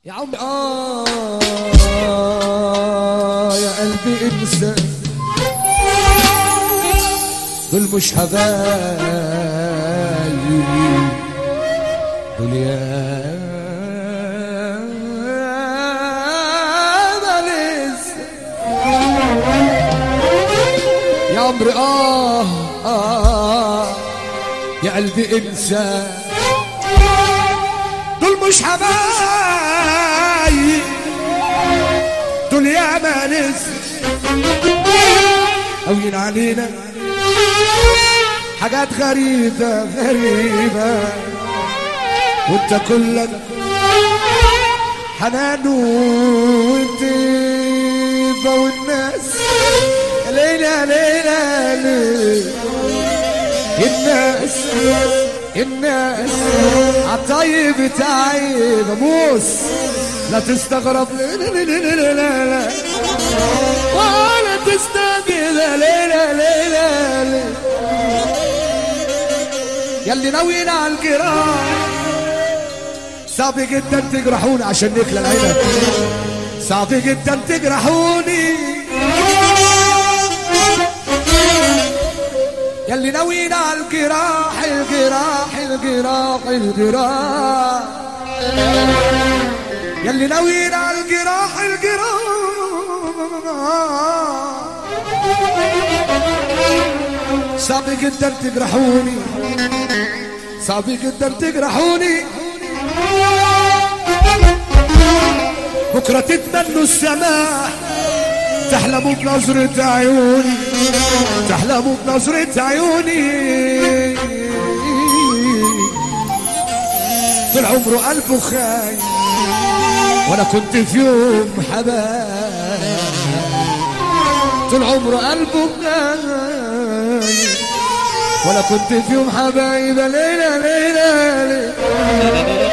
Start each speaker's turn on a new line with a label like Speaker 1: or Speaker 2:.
Speaker 1: يا عمري يا قلبي انسى دول مش حبايبي دول يا لسه يا عمري يا قلبي انسى دول مش حبايب دول يا مالس قوين علينا حاجات غريبة وانت كلك حنان وطيبة والناس ليلة الناس عالطيب تعيب موس لا تستغرب لا ولا تستقل ليلة ياللي ناويين على الجراح صعب جدا تجرحوني عشان نكلى العينة صعب جدا تجرحوني ياللي ناويين على الجراح ياللي ناويين على الجراح صعب جدا تجرحوني صعب جدا تجرحوني بكرة تتمنوا السماح تحلموا بنظرة عيوني تحلموا بنظرة عيوني طول عمره قلبه خاين وانا كنت في يوم حبايب طول عمره قلبه خاين وانا كنت في يوم حبايب ليلة